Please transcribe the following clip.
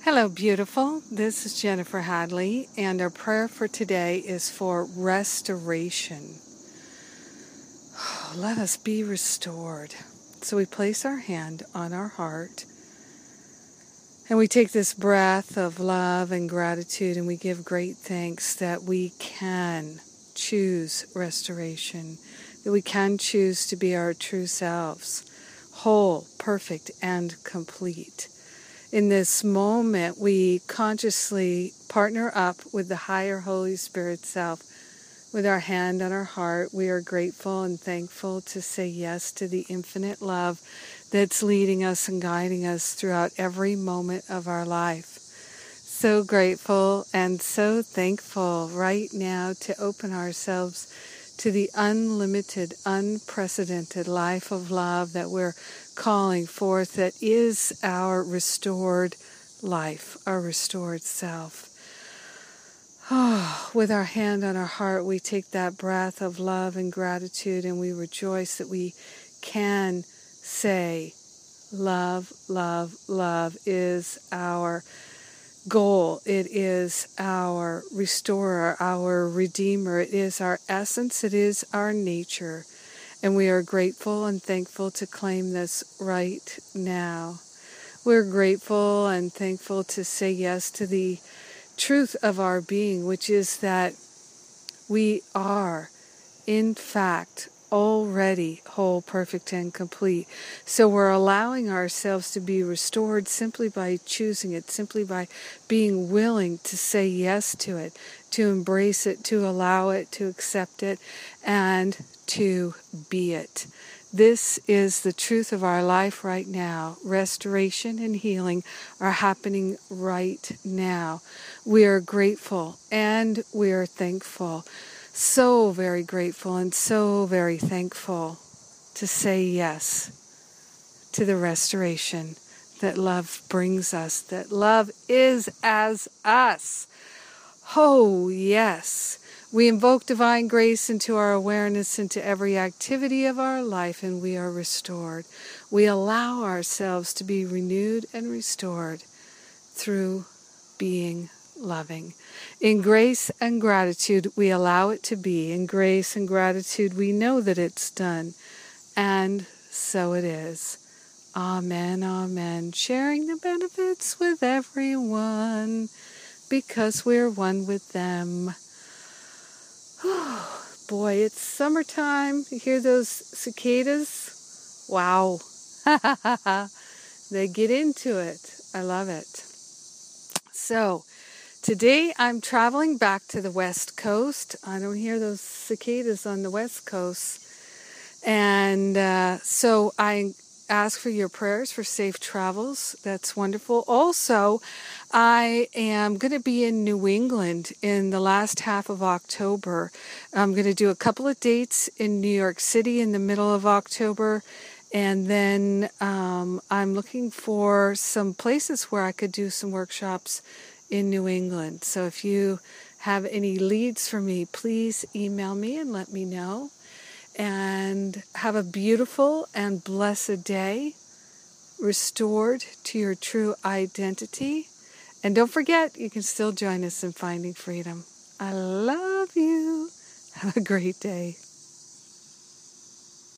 Hello, beautiful. This is Jennifer Hadley, and our prayer for today is for restoration. Let us be restored. So we place our hand on our heart, and we take this breath of love and gratitude, and we give great thanks that we can choose restoration, that we can choose to be our true selves, whole, perfect, and complete. In this moment, we consciously partner up with the higher Holy Spirit self. With our hand on our heart, we are grateful and thankful to say yes to the infinite love that's leading us and guiding us throughout every moment of our life. So grateful and so thankful right now to open ourselves to the unlimited, unprecedented life of love that we're calling forth, that is our restored life, our restored self. With our hand on our heart, we take that breath of love and gratitude, and we rejoice that we can say, love, love, love is our goal. It is our restorer, our redeemer. It is our essence. It is our nature. And we are grateful and thankful to claim this right now. We're grateful and thankful to say yes to the truth of our being, which is that we are, in fact, already whole, perfect, and complete. So we're allowing ourselves to be restored simply by choosing it, simply by being willing to say yes to it, to embrace it, to allow it, to accept it, and to be it. This is the truth of our life right now. Restoration and healing are happening right now. We are grateful and we are thankful. So very grateful and so very thankful to say yes to the restoration that love brings us, that love is as us. Oh, yes. We invoke divine grace into our awareness, into every activity of our life, and we are restored. We allow ourselves to be renewed and restored through being loving. In grace and gratitude, we allow it to be. In grace and gratitude, we know that it's done. And so it is. Amen, amen. Sharing the benefits with everyone because we're one with them. Oh, boy, it's summertime. You hear those cicadas? Wow. They get into it. I love it. So, today I'm traveling back to the West Coast. I don't hear those cicadas on the West Coast. And so I ask for your prayers for safe travels. That's wonderful. Also, I am going to be in New England in the last half of October. I'm going to do a couple of dates in New York City in the middle of October. And then I'm looking for some places where I could do some workshops in New England. So if you have any leads for me, please email me and let me know. And have a beautiful and blessed day, restored to your true identity. And don't forget, you can still join us in Finding Freedom. I love you. Have a great day.